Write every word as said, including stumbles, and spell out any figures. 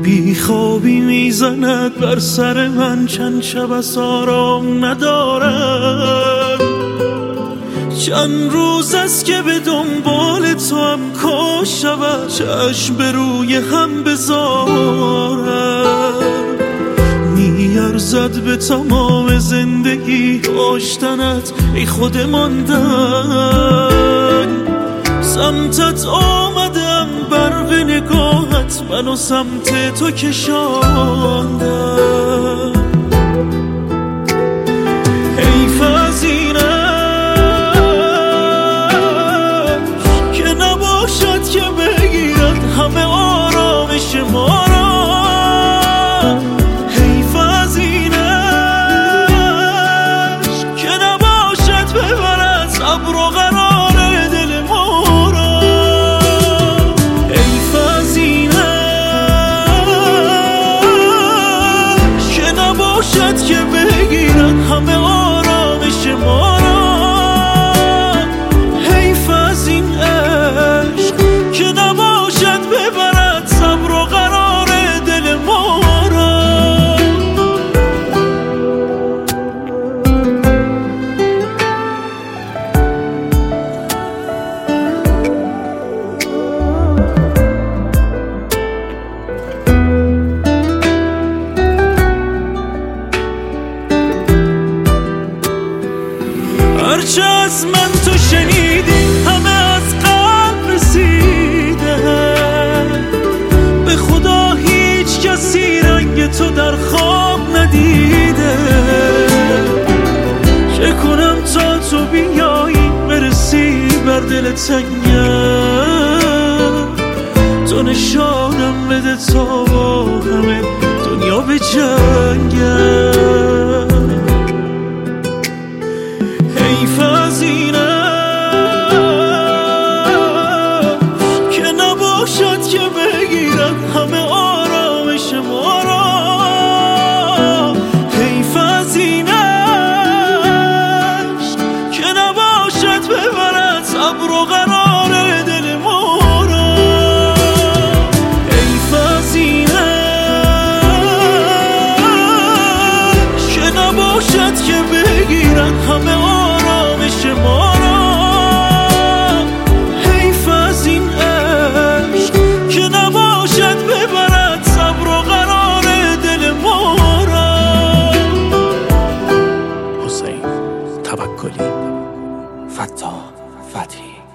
بیخوابی میزند بر سر من، چند شب از آرام ندارم. چند روز است که به دنبال تو هم کاش شود چشم به روی هم بذارم. میارزد به تمام زندگی داشتنت ای خود ماندن. سمتت آمدم برق نگاهت منو سمت تو کشاندم. حیف از اینش که نباشد که بگیرد همه آرامش ما را. حیف از اینش که نباشد ببرد صبر و قرار دل ما را. حیف از اینش که نباشد که بگیرد همه آرامش ما را. حیف از این عشق که نباشد ببرد صبر و قرار دل ما را. هرچه از من تو شنیدی همه از قلب رسیده. به خدا هیچ کسی رنگ تو در خواب ندیده. چه کنم تا تو بیایی برسی بر دل تنگم. تو نشانم بده تا با همه دنیا به جنگم. حیف از اینش که نباشد که بگیرد همه آرامش ما را. حیف از اینش که نباشد ببرد صبر و قرار دل ما را. حیف از اینش که نباشد که بگیرد همه آرامش ما را. حیف از این عشق که نباشد ببرد صبر و قرار دل ما را. حسین توکلی، فتاح فتحی.